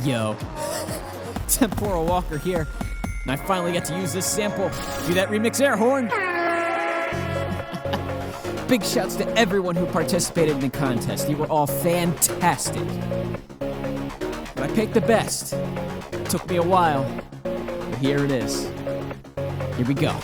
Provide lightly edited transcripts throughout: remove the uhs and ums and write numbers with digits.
Yo, Temporal Walker here, and I finally get to use this sample. Do that remix air horn. Big shouts to everyone who participated in the contest. You were all fantastic. But I picked the best. It took me a while, but here it is. Here we go.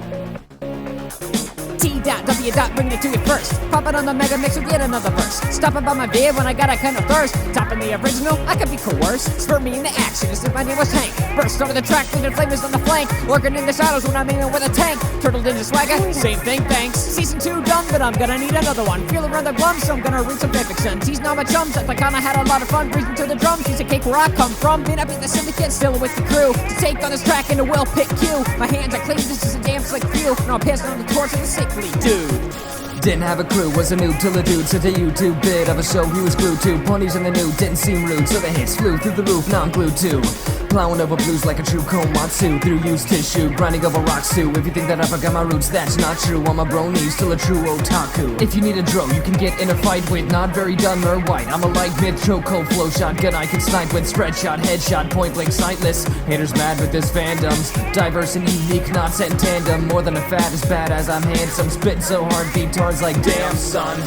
T.W. bringing it to you first. Pop it on the mega mix with yet another verse. Stopping by my beer when I got a kind of thirst. Topping the original, I could be coerced. Spur me into action as if my name was Hank. Burst onto the track, leaving flamers on the flank. Lurking in the shadows when I'm aiming with a tank. Turtle Ninja swagger, same thing, thanks. Season 2 done, but I'm gonna need another one. Feeling rather glum, so I'm gonna read some fanfiction. Teasing all my chums, I kinda had a lot of fun. Breathing to the drums, piece of cake where I come from. Been up in the syndicate, still with the crew. To take on this track in a well-picked cue. My hands are clean, this is a damn slick view. And I'll pass on the torch of the sickly dude. Didn't have a crew, was a noob till a dude said a YouTube bit of a show he was glued to. Ponies in the nude didn't seem rude, so the hits flew through the roof, now I'm glued too. Plowing over blues like a true komatsu, through used tissue, grinding over rock stew. If you think that I forgot my roots, that's not true. I'm a brony, still a true otaku. If you need a dro, you can get in a fight with not very done or white. I'm a light mid choco flow shotgun, I can snipe with spread shot, headshot, point blank sightless. Haters mad with this fandoms, diverse and unique, not set in tandem. More than a fat, as bad as I'm handsome, spitting so hard, beat tards like damn son.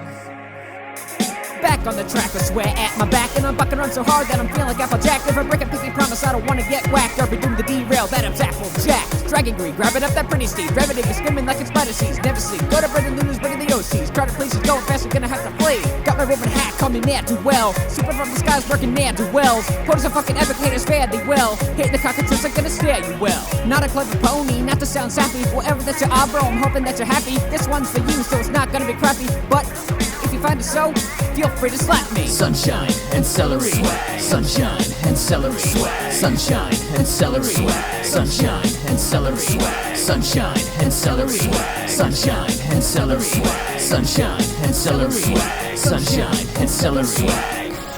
Back on the track, I swear at my back. And I'm bucking on so hard that I'm feeling like Applejack. Never break a pinky promise, I don't wanna get whacked. Or be doomed to derail, that I'm Applejack. Dragon Green, grabbing up that pretty steed. Revving it, screaming like it's spider seeds. Never sleep, go to Brendan Luna's bringing the OCs. Crowded places going fast, I'm gonna have to play. Got my ribbon hat, call me Nat Duell. Super from the skies, working Nat Duells. Quotas are fucking epic, haters fare thee well. Hitting the cockatrice, I'm gonna stare you well. Not a clever pony, not to sound sappy. Whatever that you are, bro, I'm hoping that you're happy. This one's for you, so it's not gonna be crappy. But if you find it so, feel free to slap me. Sunshine and celery, sunshine and celery, sunshine and celery, sunshine and celery, sunshine and celery, sunshine and celery, sunshine and celery, sunshine and celery.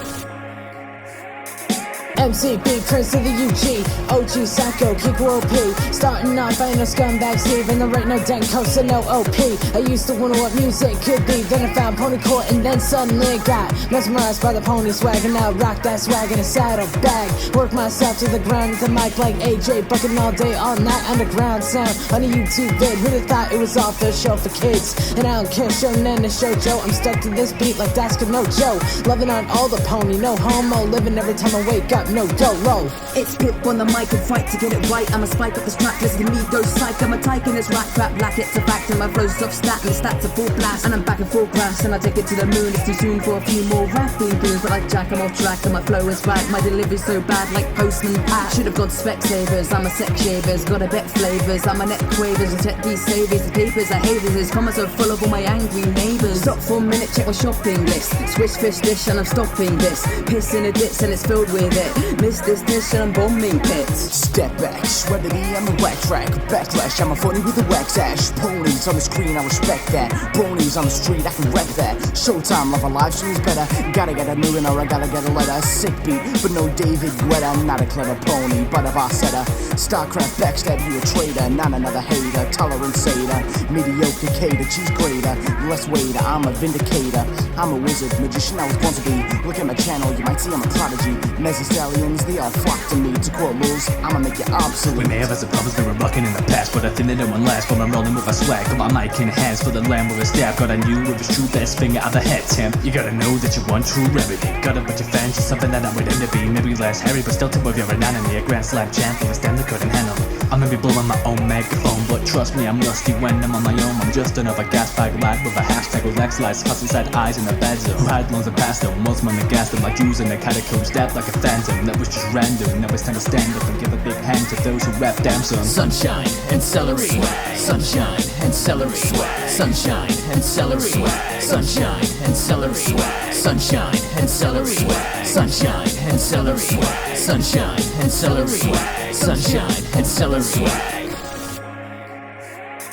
MCB, Prince of the UG, OG Psycho, Kick World P. Starting off, I ain't no scumbag Steve, and there ain't no Denko, so no OP. I used to wonder what music could be, then I found Pony Court, and then suddenly I got mesmerized by the pony swag, and now I rock that swag in a saddle bag. Work myself to the ground with the mic like AJ, bucking all day, all night, underground sound on a YouTube vid. Who'd have thought it was off the show for kids? And I don't care, shonen to shoujo, I'm stuck to this beat like Daska no Joe. Loving on all the pony, no homo, living every time I wake up. No YOLO. It's Pip on the mic and fight to get it right. I'ma spike up this track, listen to me go psych. I'm a tyke in this rap crap, black it's a fact. And my flow's off stat and the stats are full blast. And I'm back in full class and I take it to the moon. It's too soon for a few more rapping tunes, but like Jack, I'm off track and my flow is back. My delivery's so bad like Postman Pat. Should've gone to Specsavers, I'm a sex shavers. Got a bet flavors, I'm a neck quavers. And check these savers, the papers I hate this. Comments are full of all my angry neighbours. Stop for a minute, check my shopping list. Swish fish dish and I'm stopping this. Piss in a ditch and it's filled with it. Miss this dish and I'm bombing pits. Step back, shreddity, I'm a whack track. Backlash, I'm a funny with a wax ash. Ponies on the screen, I respect that. Bronies on the street, I can wreck that. Showtime, love a live stream's better. Gotta get a million or I gotta get a letter. Sick beat, but no David Guetta. I'm not a clever pony, but a boss setter. Starcraft, backstab, you a traitor. Not another hater, tolerant satyr. Mediocre cater, cheese grater. Less waiter, I'm a vindicator. I'm a wizard, magician I was born to be. Look at my channel, you might see I'm a prodigy. Mezzostallions, they all flock to me. To quote rules, I'ma make you obsolete. We may have had some problems, we were rocking in the past, but I think that no one lasts. But I'm rolling with a swag, got my mic in hands for the lamb with a staff. Got I knew it was true, best finger I've had, Tim. You gotta know that you want true remedy. Gotta put your fans to something that I would end up being. Maybe less hairy, but still tip of your anatomy. A grand slam champion, a stand that couldn't handle me. I'm gonna be blowing my own megaphone, but trust me, I'm rusty when I'm on my own. I'm just another gas bag lad with a hashtag with Lex lights, cuss inside eyes in the bedroom. Who had loans of past them, most men gassed them like Jews in the catacombs, stabbed like a phantom. That was just random. Now it's time to stand up and give a big hand to those who rap damn son. Sunshine and celery, sunshine and celery, sunshine and celery, sunshine and celery, sunshine and celery, sunshine and celery, sunshine and celery, sunshine and celery.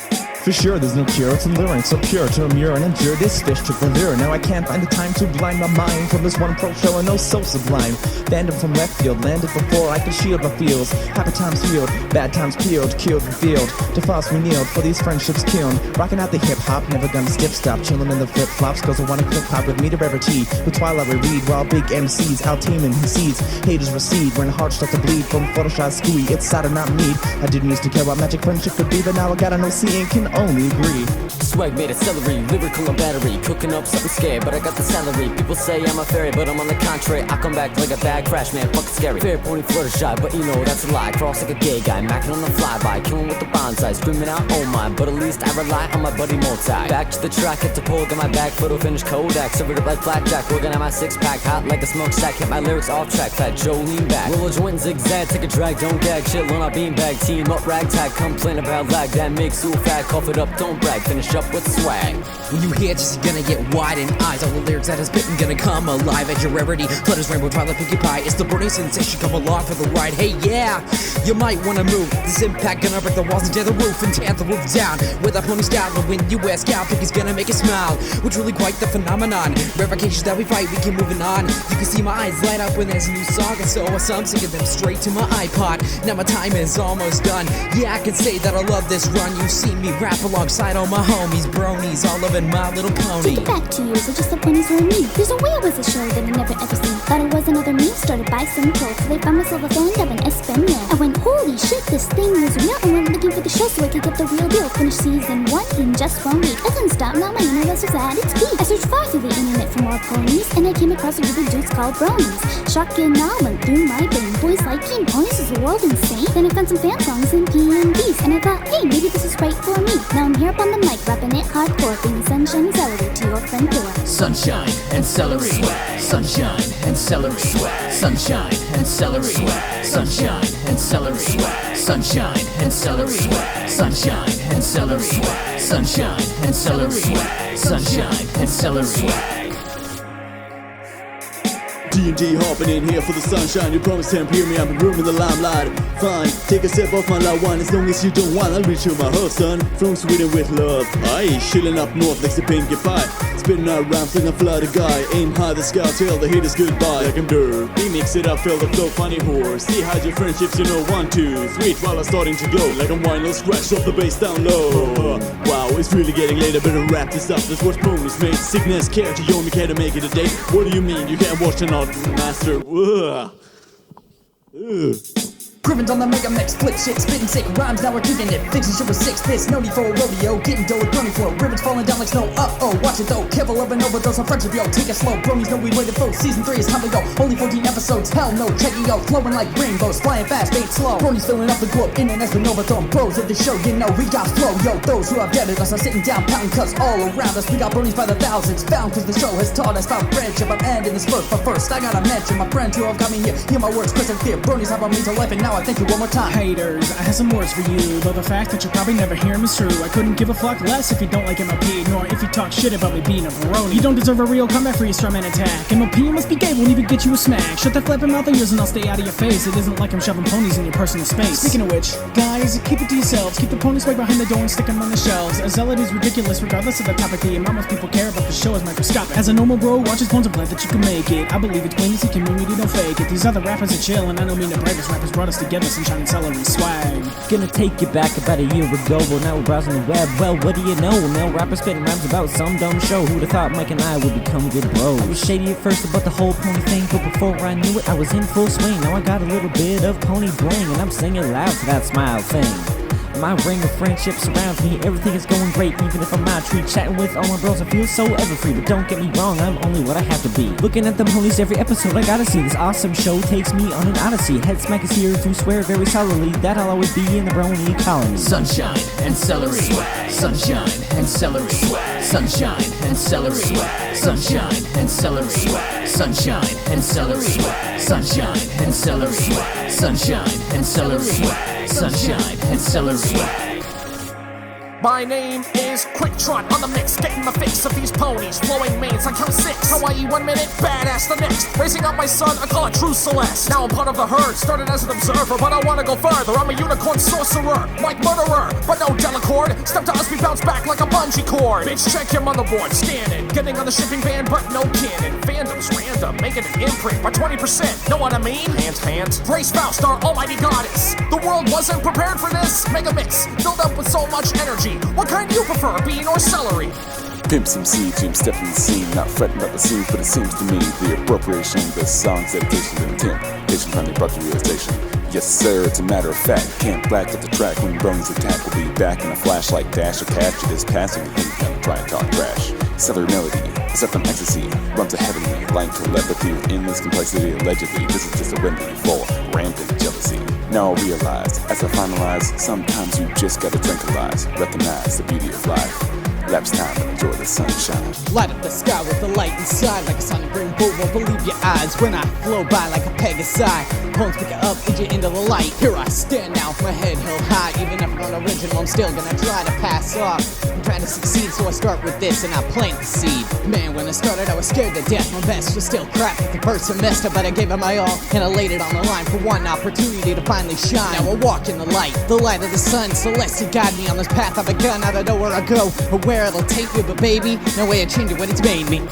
For sure, there's no cure, it's alluring, so pure to immure and endure. This fish took the lure. Now I can't find the time to blind my mind from this one pro show and no so sublime. Fandom from left field, landed before I could shield my feels. Happy times healed, bad times peeled, killed the field. To false we kneeled, for these friendships kiln. Rocking out the hip hop, never gonna skip stop. Chillin' in the flip flops, cause I wanna clip hop with me to rarity. With Twilight we read, while big MCs out teaming his seeds. Haters recede when hearts start to bleed from Photoshop scooey. It's sad and not need. I didn't used to care what magic friendship could be, but now I gotta know seeing can only agree. Swag made of celery, lyrical and battery. Cooking up something scared, but I got the salary. People say I'm a fairy, but I'm on the contrary. I come back like a bad crash, man, fucking scary. Fair pony Fluttershy, but you know that's a lie. Cross like a gay guy, macking on the flyby. Killing with the bonsai, screaming out, oh my. But at least I rely on my buddy Multi. Back to the track, hit the pole, got my back, photo finish Kodak. Serve it up like blackjack, working at my six-pack. Hot like a smokestack, hit my lyrics off track. Fat Joe, lean back. Roll a joint, zigzag, take a drag, don't gag. Chill on our beanbag, team up, ragtag. Complain about lag, that makes you fat. Cough it up, don't brag, finish up with swag. When you hear this, you're gonna get wide in eyes. All the lyrics that is spittin' gonna come alive at your rarity. Flutters, rainbow, twilight, pinkie pie. It's the burning sensation, come along for the ride. Hey, yeah, you might wanna move. This impact gonna break the walls and tear the roof and tear the roof down. With a pony style, and when you ask out, Pinkie's gonna make you smile. Which really quite the phenomenon. Rare occasions that we fight, we keep moving on. You can see my eyes light up when there's a new song, and so I'm singing them straight to my iPod. Now my time is almost done. Yeah, I can say that I love this run. You see me rap alongside all my homies, bronies, all loving My Little Pony. Take it back 2 years, or just the ponies were me. There's a way I was a show that I never ever seen. Thought it was another meme started by some trolls. So they found myself a fan of an S-Pen man. I went, holy shit, this thing is real. And went looking for the show so I could get the real deal. Finished season 1 in just 1 week. I couldn't stop, now my internet was at its peak. I searched far through the internet for more ponies, and I came across a group of dudes called bronies. Shocking all went through my brain. Boys liking ponies, is the world insane? Then I found some fan songs in PNBs, and I thought, hey, maybe this is right for me. Now I'm here up on the mic, rapping it hardcore, bringing sunshine and celery to your front door. Sunshine and celery, sunshine and celery, sunshine and celery, sunshine and celery, sunshine and celery, sunshine and celery, sunshine and celery, sunshine and celery. D&D hopping in here for the sunshine. You promised him, hear me, I'm in room in the limelight. Fine, take a sip of my loud wine. As long as you don't want, I'll reach you my heart, son. From Sweden with love, aye. Chilling up north like the Pinkie Pie. Spitting out rhymes like a flooded guy. Aim high the sky, tell the haters goodbye. Like I'm dirt, we mix it up, feel the flow, funny horse. See how your friendships, you know, 1, 2, 3. While I'm starting to glow, like I'm wine, scratch off the bass down low. Wow, it's really getting late, I better wrap this up. That's what ponies made. Sickness, care to you, me care to make it a day. What do you mean, you can't watch an art master? Griffins on the mega mix, flip shit, spitting sick rhymes, now we're kicking it. Fixing shit with 6 bits, no need for a rodeo. Getting dough with brony flow, ribbons falling down like snow. Uh-oh, watch it though, careful of an overdose on friendship, yo. Take it slow, bronies know we waited for. Season 3 is time to go, only 14 episodes, hell no. Check it, yo, flowing like rainbows, flying fast, ain't slow. Bronies filling up the globe, internet's been overthrown. Bros of the show, you know we got flow, yo. Those who have doubted us are sitting down, pounding cuts all around us. We got bronies by the thousands, found cause the show has taught us about friendship. I'm ending this verse, but first I gotta mention my friend who have got me here. Hear my words crystal clear, bronies have brought me to life, and now I thank you one more time. Haters, I have some words for you, though the fact that you probably never hear them is true. I couldn't give a fuck less if you don't like MLP, nor if you talk shit about me being a brony. You don't deserve a real comeback for your strawman attack. MLP must be gay, won't even get you a smack. Shut that flapping mouth of yours and I'll stay out of your face. It isn't like I'm shoving ponies in your personal space. Speaking of which, guys, keep it to yourselves. Keep the ponies right behind the door and stick them on the shelves. A zealot is ridiculous regardless of the topic. The amount most people care about the show is microscopic. As a normal bro, watch his bones and glad that you can make it. I believe it's plain as the community, don't fake it. These other rappers are chill and I don't mean to brag. This rappers brought us together, sunshine and celery swag. Gonna take you back about a year ago. Well, now we're browsing the web. Well, what do you know? Male rappers spitting rhymes about some dumb show. Who'd have thought Mike and I would become good bros? I was shady at first about the whole pony thing, but before I knew it, I was in full swing. Now I got a little bit of pony bling, and I'm singing loud to that smile thing. My ring of friendship surrounds me, everything is going great, even if I'm not treat. Chatting with all my bros, I feel so ever free. But don't get me wrong, I'm only what I have to be. Looking at them ponies every episode, I gotta see. This awesome show takes me on an odyssey. Head smack is here to swear very solidly that I'll always be in the brony colony. Sunshine and celery, sunshine and celery, sunshine and celery, sunshine and celery, sunshine and celery, sunshine and celery, sunshine and celery, sunshine and celery. My name is Quicktrot on the mix, getting my fix of these ponies, flowing mains, I count 6. Hawaii 1 minute, badass the next. Raising up my son, I call it True Celeste. Now I'm part of the herd, started as an observer, but I wanna go further. I'm a unicorn sorcerer, like murderer, but no Delacord. Step to us, we bounce back like a bungee cord. Bitch, check your motherboard, scan it. Getting on the shipping van, but no cannon. Fandom's random, making an imprint by 20%. Know what I mean? Hint. Grace Faust, our almighty goddess. The world wasn't prepared for this. Mega mix, filled up with so much energy. What kind do you prefer, bean or celery? Pimp some seed, Jim stepping the scene, not fretting about the scenes, but it seems to me the appropriation, the song's dedication and intent, patient finally brought to realization. Yes sir, it's a matter of fact, can't black at the track when Bronies attack. We'll be back in a flashlight dash or capture this passing and gonna try and talk trash. Celery melody, except on ecstasy, runs a heavenly, like telepathy with endless complexity. Allegedly, this is just a remedy for rampant jealousy. Now I realize, as I finalize, sometimes you just gotta tranquilize, recognize the beauty of life. Lapse time and enjoy the sunshine. Light up the sky with the light inside, like a sonic rainbow. Won't believe your eyes when I flow by like a Pegasi. Poems pick it up, lead you into the light. Here I stand now, my head held high. Even if I'm original, I'm still gonna try to pass off. I'm trying to succeed, so I start with this and I plant the seed. Man, when I started, I was scared to death. My best was still crap at the first semester, but I gave it my all and I laid it on the line for one opportunity to finally shine. Now I walk in the light of the sun. Celeste guide me on this path I've begun. I don't know where I go or where it'll take me, but baby, no way of changing what it's made me.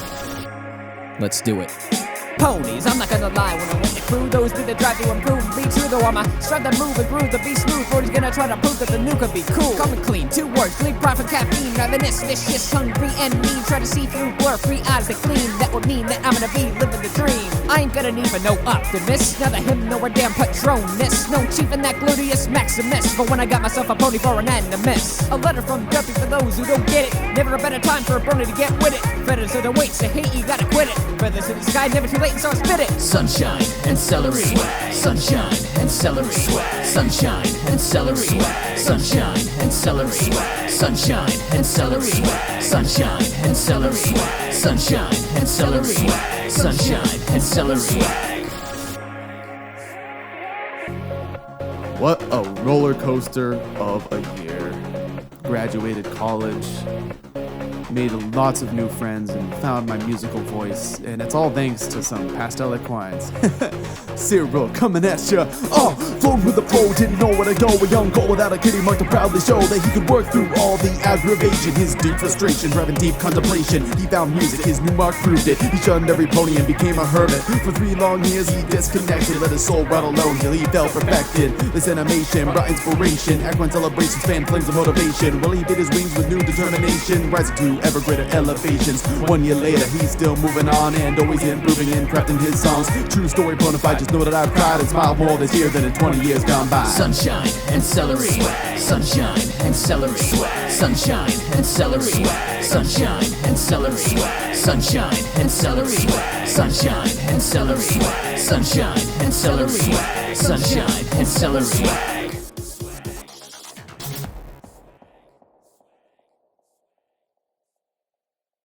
Let's do it. Ponies, I'm not gonna lie, when I went to crew, those did the drive to improve me too, though I'm a strive to move and groove to be smooth. Brody's gonna try to prove that the new could be cool. Coming clean, 2 words, clean pride from caffeine, ravenous, vicious, hungry and mean. Try to see through blur, 3 eyes that gleam. That would mean that I'm gonna be living the dream. I ain't gonna need for no optimist, neither him nor a damn patronus. No chief in that gluteus maximus, but when I got myself a pony for an animus. A letter from Duffy for those who don't get it. Never a better time for a brony to get with it. Feathers to the weights, to hate you gotta quit it. Feathers to the sky, never too late, so I spit it. Sunshine and celery, sunshine and celery, sunshine and celery, sunshine and celery, sunshine and celery, sunshine and celery, sunshine and celery, sunshine and celery. What a roller coaster of a year. Graduated college, made lots of new friends, and found my musical voice, and it's all thanks to some pastel equines. Cyril coming at ya. Flowed with the flow, didn't know where to go. A young goal without a kitty mark to proudly show that he could work through all the aggravation. His deep frustration, driving deep contemplation. He found music, his new mark proved it. He shunned every pony and became a hermit. For 3 long years he disconnected, let his soul run alone till he felt perfected. This animation brought inspiration, equine celebrations, fan flames of motivation. Well, he bit his wings with new determination, rising to ever greater elevations. 1 year later, he's still moving on and always improving and crafting his songs. True story, bona fide, just know that I've cried and smiled more this year than in 20 years gone by. Sunshine and celery, sunshine and celery, sunshine and celery, sunshine and celery, sunshine and celery, sunshine and celery, sunshine and celery, sunshine and celery.